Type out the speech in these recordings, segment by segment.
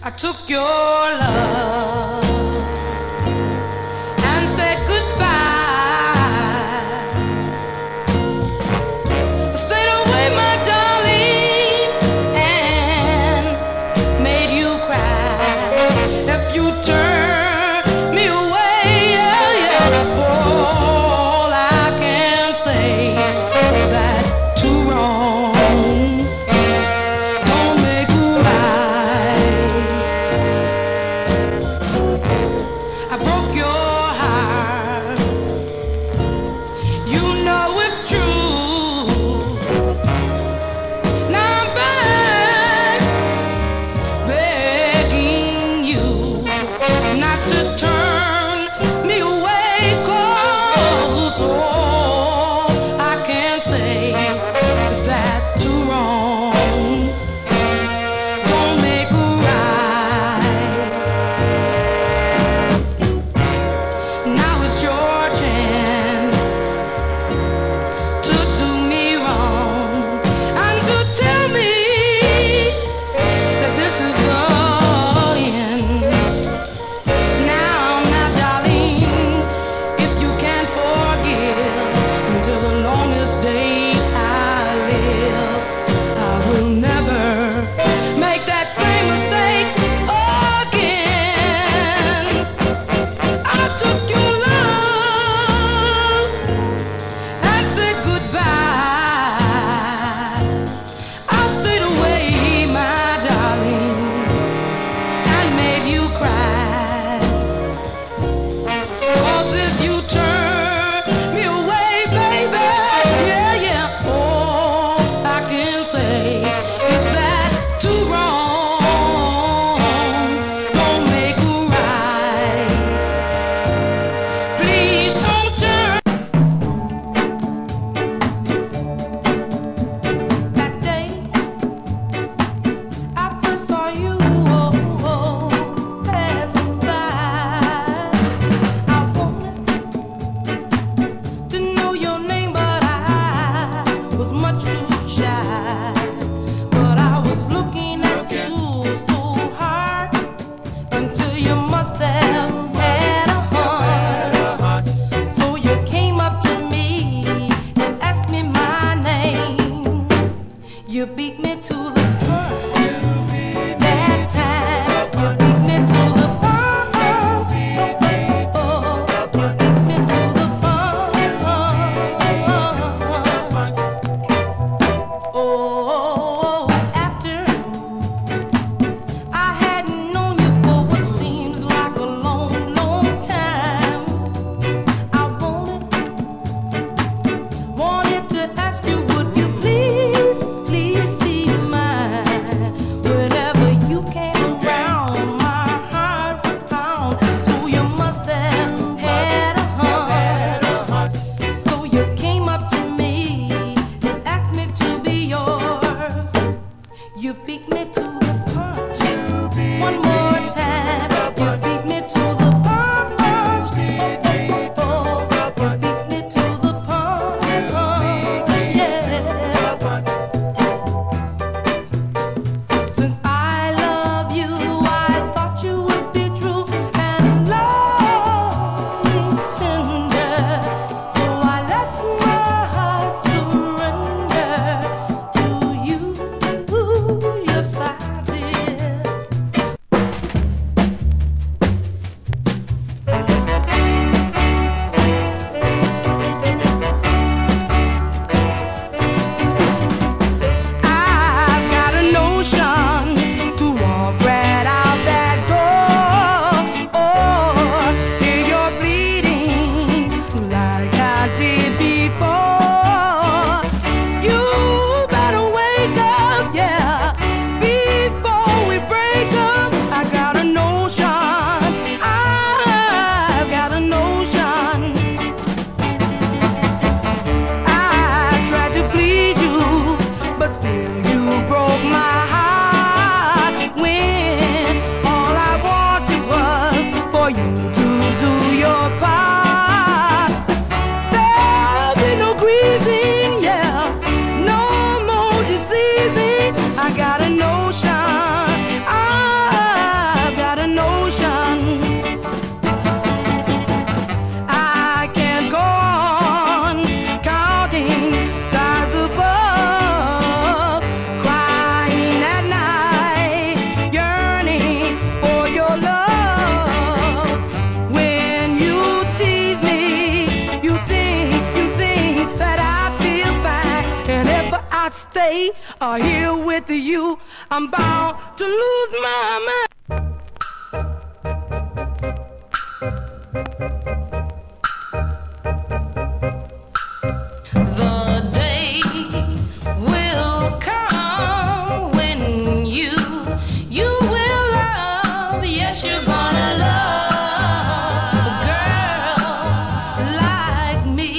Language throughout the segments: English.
I took your love and said goodbye. Stayed away, my darling, and made you cry. If you turn me away, yeah, yeah, all I can say is that two wrongs don't make a right. stay here with you, I'm bound to lose my mind. The day will come when you will love, yes, you're gonna love a girl like me.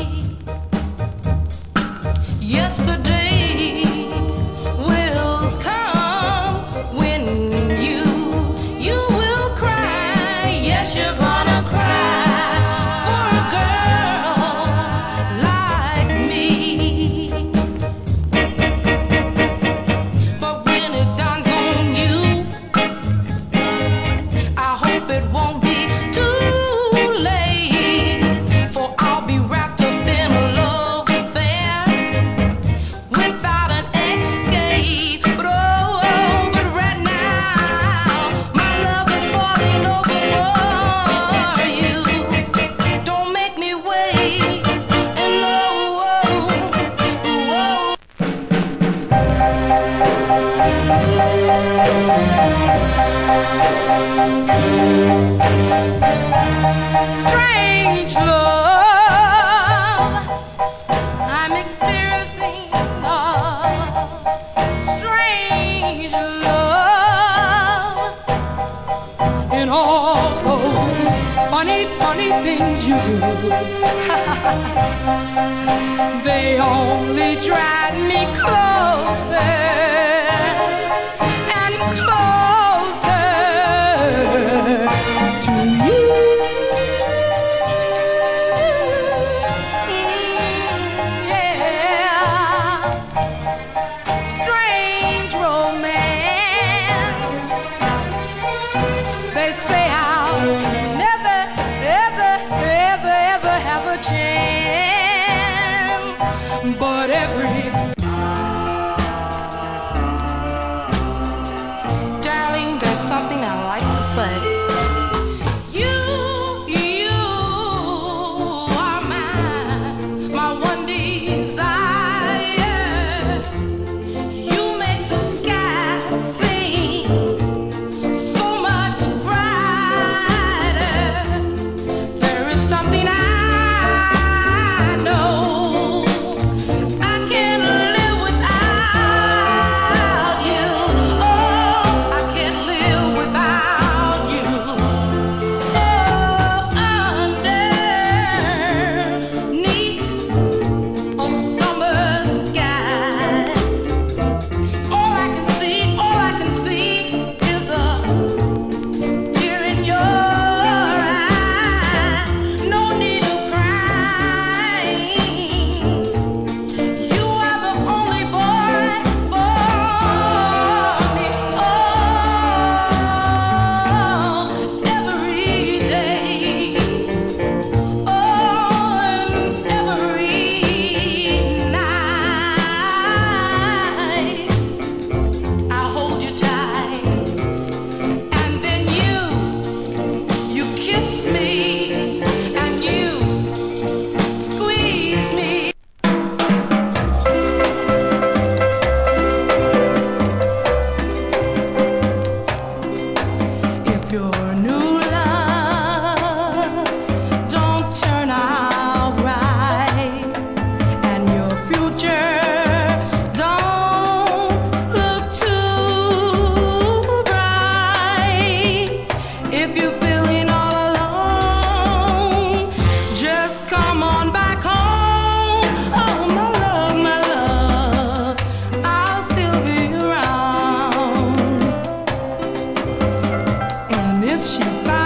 Yesterday will come when you will cry, yes, you're gonna cry for a girl like me. But when it dawns on you, I hope it won't be too late, for I'll be wrapped up in a love affair without an escape. But but right now, my love is falling over for you. Don't make me wait, and strange love I'm experiencing, strange love in all those funny, funny things you do. They only drive me closer and closer to you. Yeah, strange romance. They say I'll never, ever, ever, ever have a chance, but darling, there's something I like to say. You are my one desire. You make the sky sing so much brighter. There is something I know I can't live without you. Oh, I can't live without you. Oh, underneath a summer sky, all I can see is a tear in your eye. No need of crying. You are the only boy for me. Oh, every day. Oh, and every night. I hold you tight, and then you kiss me, and you squeeze me. If your new love don't turn out right, and your future don't look too bright, if you're feeling all alone, just come on back home. Oh, my love, I'll still be around. And if she finds